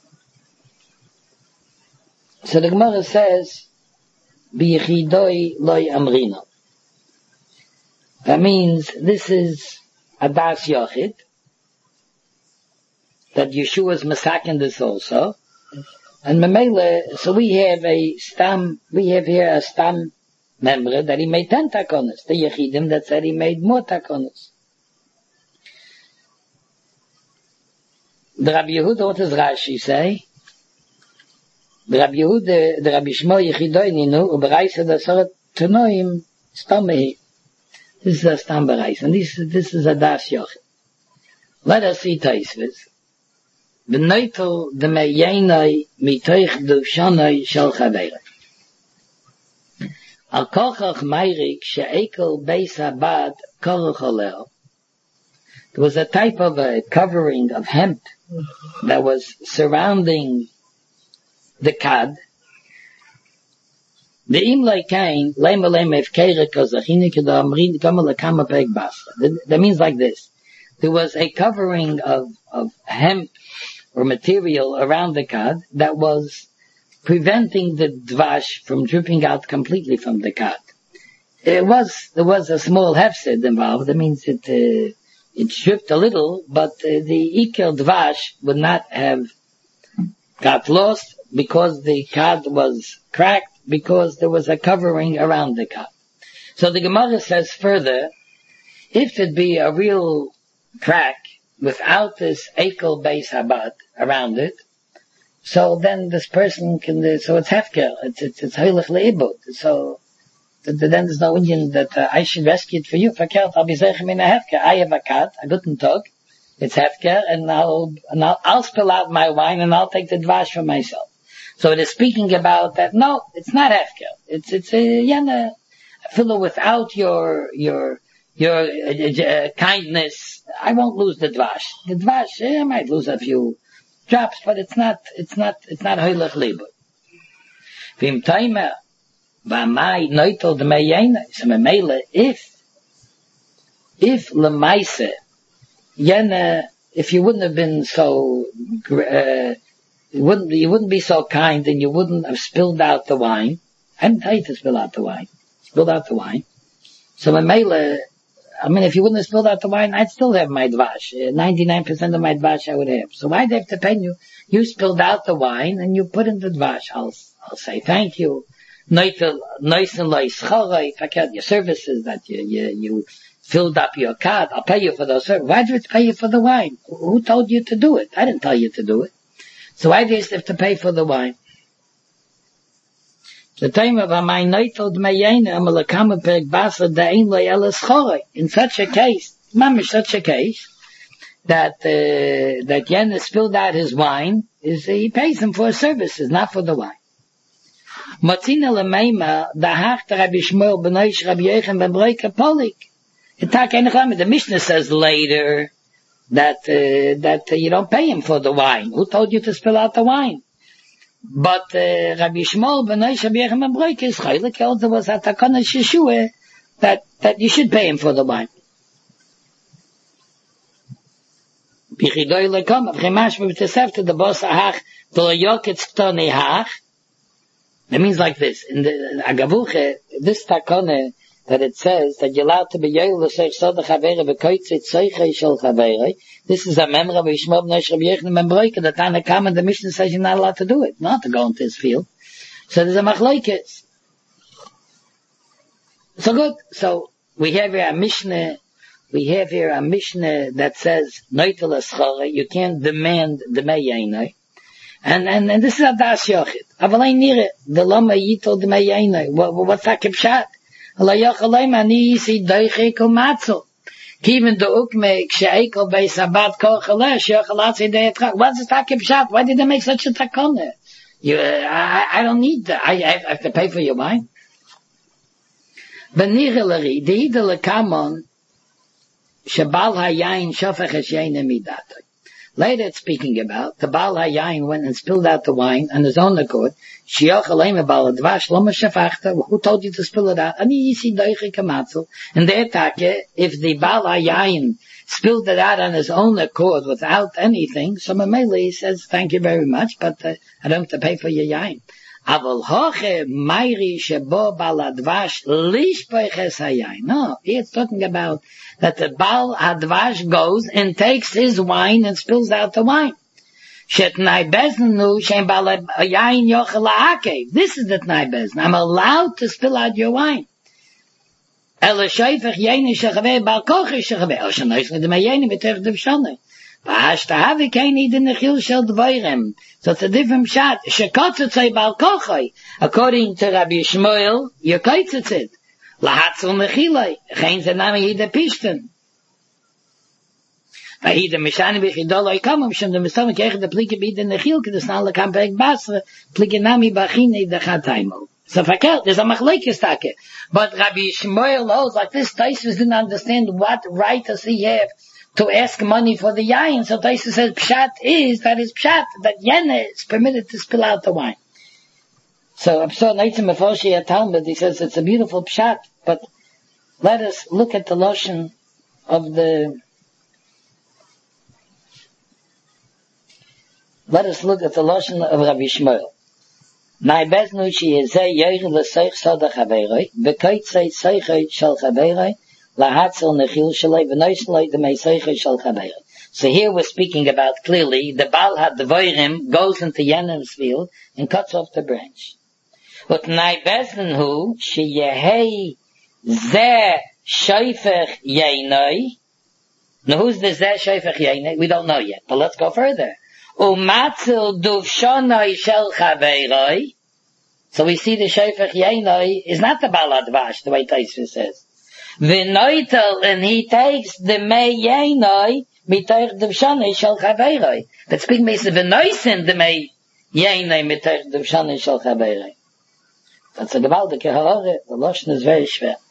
So the Gemara says, B'yichidoi loy amrino. That means this is a das yochid, that Yeshua's masakin this also. And Memele, so we have a stam, we have here a stam member that he made ten takonas. The Yechidim that said he made more takonas. The Rabbi Yehuda, what does Rashi say? The Rabbi Yehuda, the Rabbi Shmuel Yechidoi ninu, u'bereisa da sorat tenoim stamehi. This is a stam bereis, and this, this is a das yochid. Let us see Taisvis. V'noitel d'meyenoi mitoich duvshanoi shel chaverei. Al kochach meirik she'ekel beis habad koruch oleo. There was a type of a covering of hemp that was surrounding the kad. The imlay kain lema lema efkeirik ozachini kedo amrin kama lekama peg basa. That means like this. There was a covering of, of hemp or material around the kad that was preventing the dvash from dripping out completely from the kad. It was, there was a small hefsid involved. That means it, uh, it dripped a little, but uh, the iker dvash would not have got lost because the kad was cracked, because there was a covering around the kad. So the Gemara says further, if it be a real crack without this ekel beis habad around it, so then this person can, uh, so it's hefker, it's, it's, it's heilig leibot. So, th- then there's no Indian that uh, I should rescue it for you. Verkehrt, I'll be zeichem in a hefker. I have a cat, a guten tag, it's hefker, and I'll, and I'll, I'll spill out my wine and I'll take the dvash for myself. So it is speaking about that, no, it's not hefker. It's, it's a, yana, fellow without your, your, your, uh, uh, kindness, I won't lose the dvash. The dvash, eh, I might lose a few drops, but it's not, it's not, it's not heilig leibot. Vim taimer, V'amai noitel de meyene. So memele, if, if lemaise, yene, if you wouldn't have been so, uh, you wouldn't, you wouldn't be so kind and you wouldn't have spilled out the wine. I didn't tell you to spill out the wine. Spilled out the wine. So memele, I mean, if you wouldn't have spilled out the wine, I'd still have my dvash. Uh, ninety-nine percent of my dvash I would have. So why'd I have to pay you? You spilled out the wine and you put in the dvash. I'll, I'll say thank you. Nice and nice, your services that you, you, you filled up your card. I'll pay you for those services. Why did you pay you for the wine? Who told you to do it? I didn't tell you to do it. So why do you have to pay for the wine? The time of my noitel meyene amalakam per basa dein le eles chore. In such a case, mamish such a case, that uh, that Yen spilled out his wine, is he pays him for his services, not for the wine. Matzina lemeima dahacht Rabbi Shmuel benoish Rabbi Yechon ben Broika Polik. The Mishnah says later that uh, that uh, you don't pay him for the wine. Who told you to spill out the wine? But uh, Rabbi Shmuel benoish Rabbi Yechon ben Broika is chaylik. He also was at Takana Sheshua that that you should pay him for the wine. Bichidoy lekom avchemash b'tesefta the boss ahach the yoketz ktoni hach. That means like this. In the Agavuche, this takone that it says that you're allowed to be yoel l'seich soda chavere v'koitzit soichei shel chavere. This is a memra of Yishmael b'nei Rabbi Yechon ben Broika. The Tana Kama, the Mishnah says you're not allowed to do it, not to go into his field. So there's a machlokes. So good. So we have here a Mishnah. We have here a Mishnah that says noitel eschore. You can't demand the meyene. And, and, and this is a das yochid. Avalay nire, the lama yitol de meyene. What's that kipshat? Ala yochalay mani yisi doiche kumatzel. Kiven do ukme ksheikol bei sabat kol chalesh, yochalatzi de etchak. What's that kipshat? Why did they make such a takone? You, uh, I, I don't need that. I, I have to pay for your wine. Benire leri, de ide lekamon, shebal hayayin shofech es yeine midatoi. Later it's speaking about the Baal HaYayin went and spilled out the wine on his own accord. Shiach Aleim Baal Advash Loma Shafachta. Who told you to spill it out? Ani Yisi Doiche Kamatzel. And there, Take, if the Baal HaYayin spilled it out on his own accord without anything, so Mameli says, thank you very much, but uh, I don't have to pay for your yayin. Aval hoche mayri shebo baladvash lishpoiches hayayin. No, it's talking about that the Baal Advash goes and takes his wine and spills out the wine. Shetnai beznenu shem balayayin yochel ha'akev. This is the Tnai bezn. I'm allowed to spill out your wine. Ela sheifech yeni shechaveh bal koche shechaveh. O shenois with the mayeni b'terch devshoneh. So it's a different shot. Shekotzetzei bal kochoi. According to Rabbi Shmuel, you kotzet it. Lahatzel mechiloi. Chein ze nami hide pishten. Vahide mishani b'chidoloi kamam shem de mistam kech de plike b'ide nechil ke desnal lekam perek basra plike nami b'achine de chataimo. So fakert, there's a machlekes take. But Rabbi Shmuel knows like this. Taisus didn't understand what right does he have to ask money for the yayin. So Taisa says pshat is that is pshat that yene is permitted to spill out the wine. So I'm so nice in Mefoshi Talmud. He says it's a beautiful pshat, but let us look at the lotion of the. Let us look at the lotion of Rabbi Shmuel. Nai beznu shi yezeh yoyre l'seich soda chaveroi v'koitzei seichei shel chaveroi. So here we're speaking about clearly the Baal HaDvorim goes into Yenim's field and cuts off the branch. But Nai Bezdin hu sheyehei zeh shoifech yeinoi. Now who's the zeh shoifech yeinoi? We don't know yet, but let's go further. Umatzil duvshonoi shel chaveiroi. So we see the shoifech yeinoi is not the Baal HaDvash, the way Taisva says. V'noitel, and he takes the mei yenoi mitoich devshane shel chaveiroi. But speaking means v'noisen the mei yenoi mitoich devshane shel chaveiroi. That's a gewaltige horror. The lotion is very schwer.